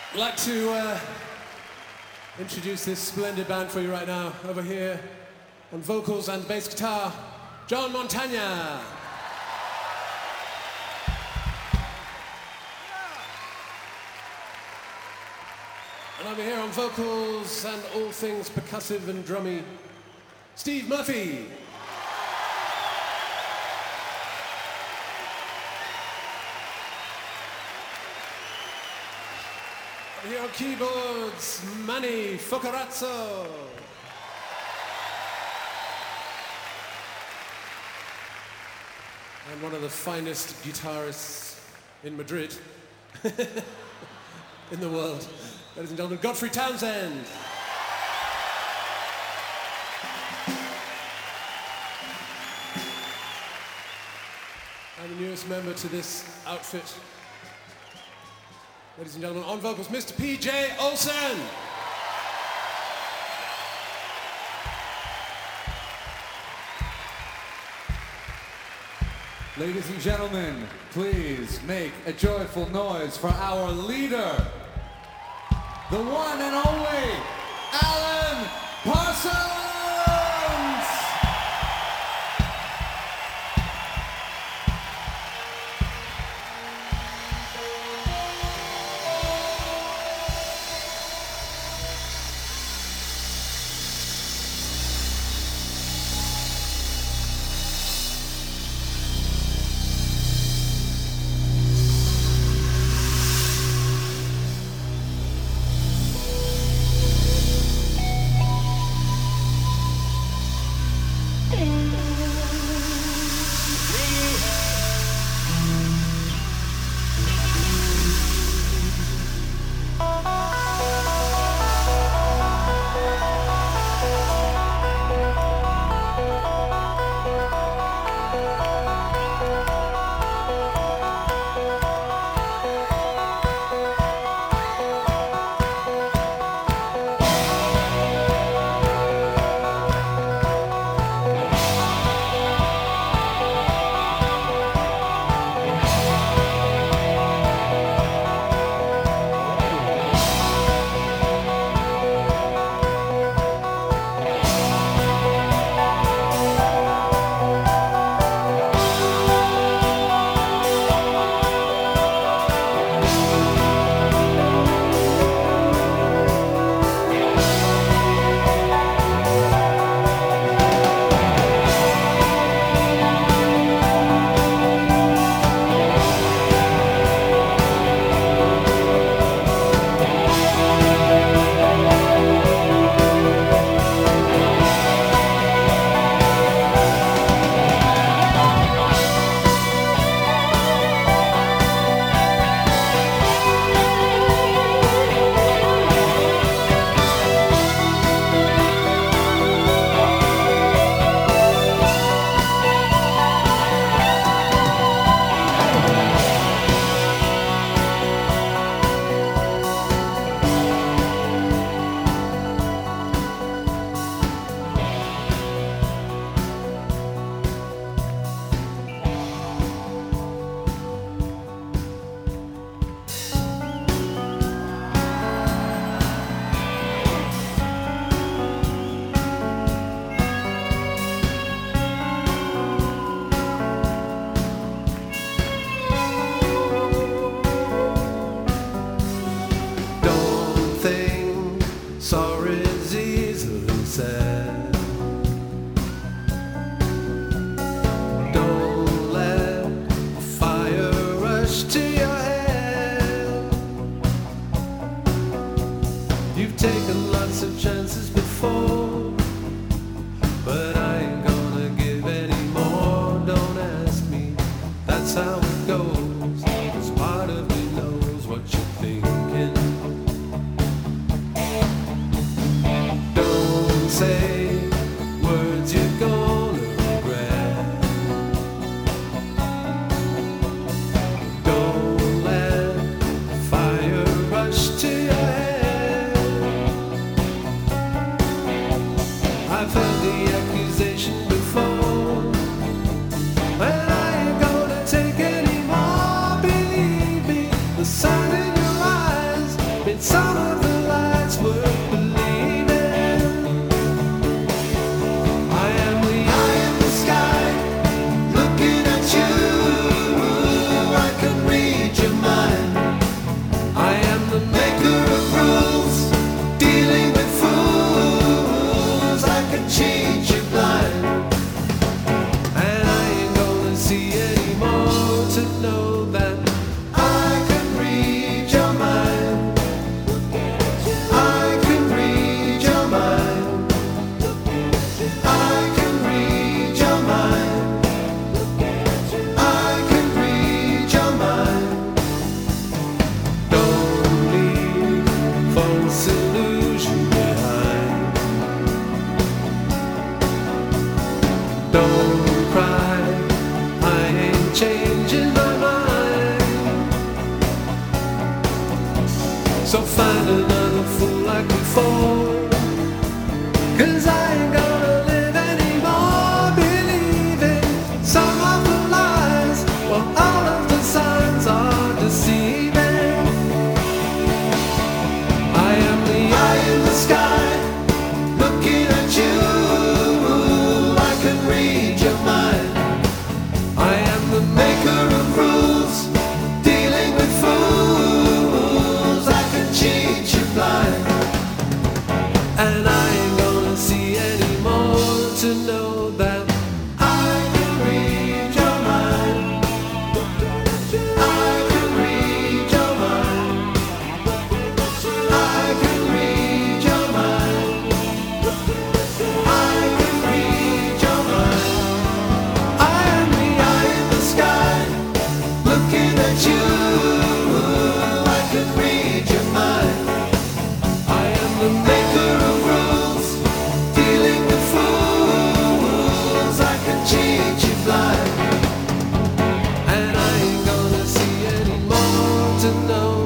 I'd like to introduce this splendid band for you right now. Over here on vocals and bass guitar, John Montagna. And over here on vocals and all things percussive and drummy, Steve Murphy. Over here on keyboards, Manny Focarazzo. And one of the finest guitarists in Madrid, in the world. Ladies and gentlemen, Godfrey Townsend. And the newest member to this outfit, ladies and gentlemen, on vocals, Mr. P.J. Olsen. Ladies and gentlemen, please make a joyful noise for our leader, the one and only Alan Parsons! Sorry's easily said. Don't let a fire rush to your head. You've taken lots of chances before, but I ain't gonna give any more. Don't ask me, that's how it goes. 'Cause part of me knows what you're thinking. Say words you're gonna regret. Don't let fire rush to your head. I've heard the accusation before, and I ain't gonna take any more. Believe me, the sun in your eyes, been So find another fool like before. 'Cause I ain't gonna live anymore believing some of the lies, while all of the signs are deceiving. I am the eye in the sky, looking at you. I can read your mind. I am the maker of rules, dealing with fools. I can cheat you blind, and I ain't gonna see anymore to know that I can read your mind. I can read your mind. I can read your mind. I can read your mind. I am the eye in the sky, looking at you. I can read your mind. I am the maker of rules, dealing with fools. I can cheat you blind, and I ain't gonna see anymore to know